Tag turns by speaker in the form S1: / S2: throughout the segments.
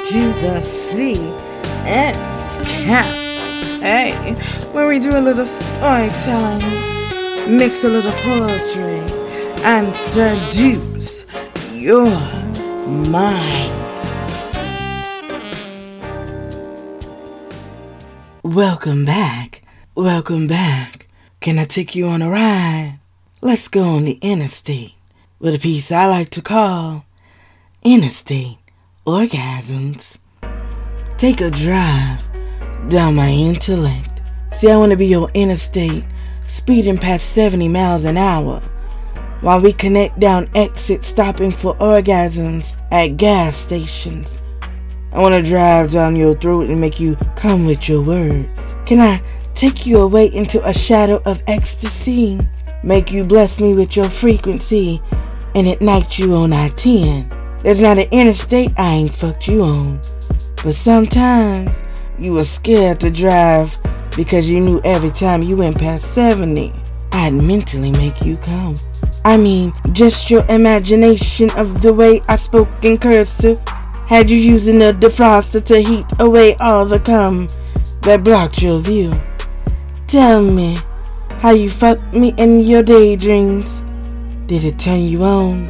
S1: to the CS Cafe, where we do a little storytelling, mix a little poetry, and seduce your mind. Welcome back. Can I take you on a ride? Let's go on the interstate with a piece I like to call Interstate Orgasms. Take a drive down my intellect. See, I want to be your interstate, speeding past 70 miles an hour, while we connect down exits, stopping for orgasms at gas stations. I want to drive down your throat and make you come with your words. Can I take you away into a shadow of ecstasy? Make you bless me with your frequency and ignite you on I-10. There's not an interstate I ain't fucked you on. But sometimes you were scared to drive because you knew every time you went past 70, I'd mentally make you come. I mean, just your imagination of the way I spoke in cursive had you using a defroster to heat away all the cum that blocked your view. Tell me how you fucked me in your daydreams. Did it turn you on?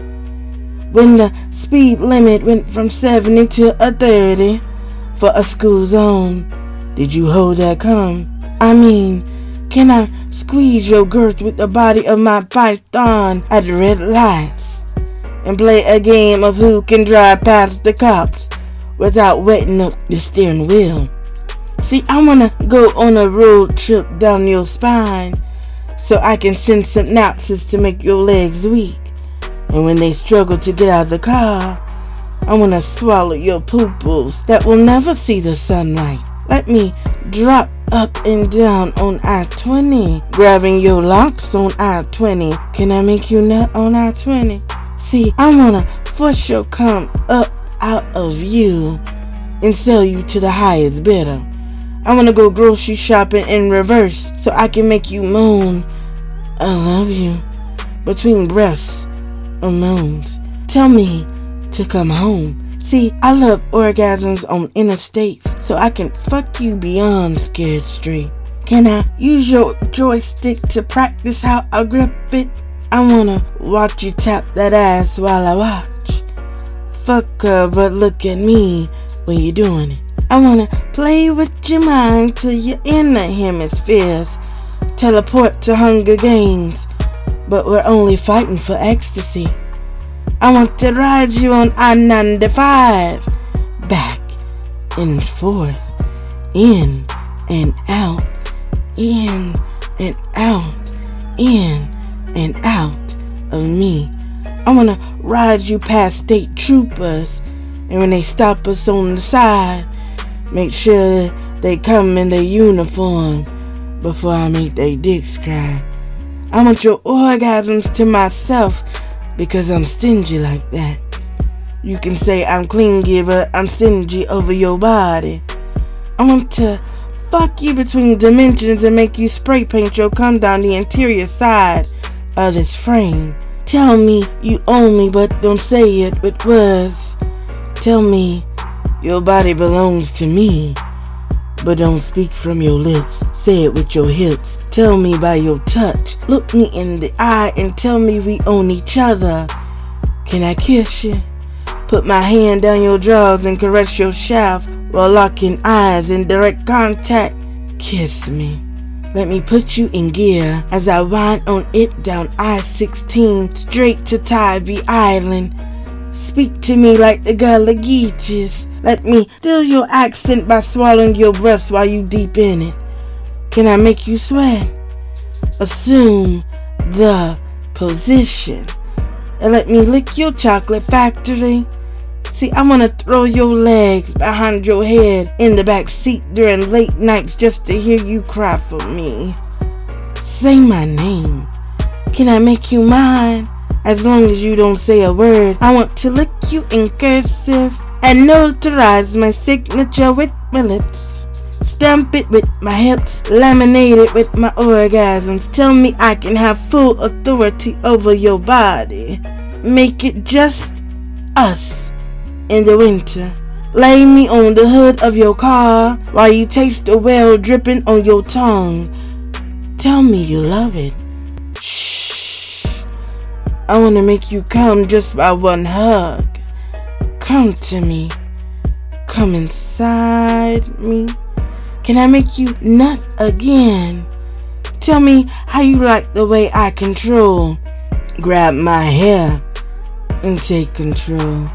S1: When the speed limit went from 70 to a 30 for a school zone, did you hold that cum? I mean, can I squeeze your girth with the body of my python at the red lights and play a game of who can drive past the cops without wetting up the steering wheel? See, I wanna go on a road trip down your spine so I can send synapses to make your legs weak. And when they struggle to get out of the car, I wanna swallow your pupils that will never see the sunlight. Let me drop up and down on I-20, grabbing your locks on I-20. Can I make you nut on I-20? See, I wanna force your cum up out of you and sell you to the highest bidder. I wanna go grocery shopping in reverse so I can make you moan, I love you, between breaths or moans. Tell me to come home. See, I love orgasms on interstates so I can fuck you beyond scared straight. Can I use your joystick to practice how I grip it? I wanna watch you tap that ass while I watch. Fuck her, but look at me when you're doing it. I wanna play with your mind till you're in the hemispheres. Teleport to Hunger Games, but we're only fighting for ecstasy. I want to ride you on I-95, back and forth, in and out, in and out, in and out of me. I want to ride you past state troopers, and when they stop us on the side, make sure they come in their uniform before I make their dicks cry. I want your orgasms to myself because I'm stingy like that. You can say I'm clingy, but I'm stingy over your body. I want to fuck you between dimensions and make you spray paint your cum down the interior side of this frame. Tell me you own me, but don't say it with words. Tell me your body belongs to me, but don't speak from your lips. Say it with your hips. Tell me by your touch. Look me in the eye and tell me we own each other. Can I kiss you? Put my hand down your drawers and caress your shaft while locking eyes in direct contact. Kiss me. Let me put you in gear as I wind on it down I-16 straight to Tybee Island. Speak to me like the Gullah Geechees. Let me steal your accent by swallowing your breaths while you deep in it. Can I make you sweat? Assume the position and let me lick your chocolate factory. See, I want to throw your legs behind your head in the back seat during late nights just to hear you cry for me. Say my name. Can I make you mine? As long as you don't say a word, I want to lick you in cursive and notarize my signature with my lips. Stamp it with my hips, laminate it with my orgasms. Tell me I can have full authority over your body. Make it just us in the winter, Lay me on the hood of your car while you taste the well dripping on your tongue. Tell me you love it. Shh. I wanna make you come just by one hug. Come to me. Come inside me. Can I make you nut again? Tell me how you like the way I control. Grab my hair and take control.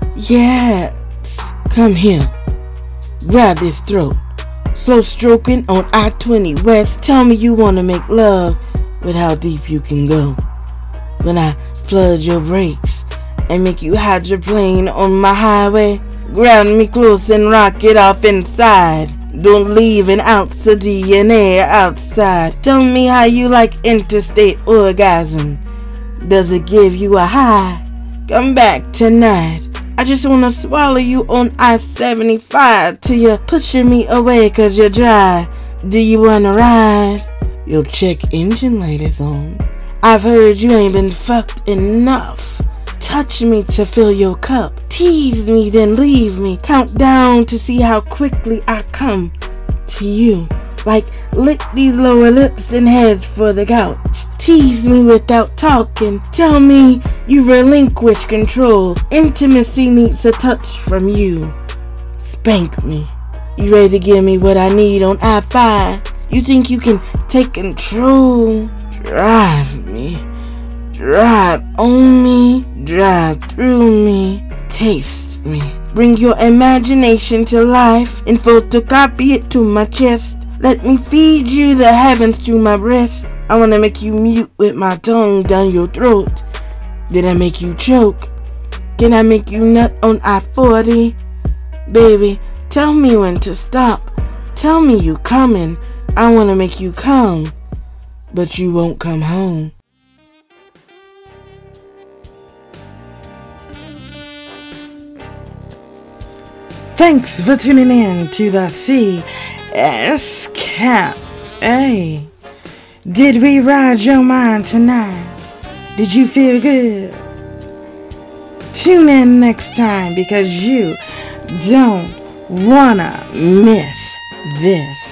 S1: Yes. Come here. Grab this throat. Slow stroking on I-20 West. Tell me you wanna make love, but how deep you can go. When I flood your brakes and make you hydroplane on my highway, grab me close and rock it off inside. Don't leave an ounce of DNA outside. Tell me how you like interstate orgasm. Does it give you a high? Come back tonight. I just wanna swallow you on I-75 till you're pushing me away cause you're dry. Do you wanna ride? Your check engine light is on. I've heard you ain't been fucked enough. Touch me to fill your cup. Tease me, then leave me. Count down to see how quickly I come to you. Like lick these lower lips and head for the couch. Tease me without talking. Tell me you relinquish control. Intimacy needs a touch from you. Spank me. You ready to give me what I need on I-5? You think you can take control? Drive me. Drive on me. Drive through me. Taste me. Bring your imagination to life and photocopy it to my chest. Let me feed you the heavens through my breast. I wanna make you mute with my tongue down your throat. Did I make you choke? Can I make you nut on I-40? Baby, tell me when to stop. Tell me you coming. I wanna make you come, but you won't come home. Thanks for tuning in to the CS Cafe. Did we ride your mind tonight? Did you feel good? Tune in next time because you don't wanna miss this.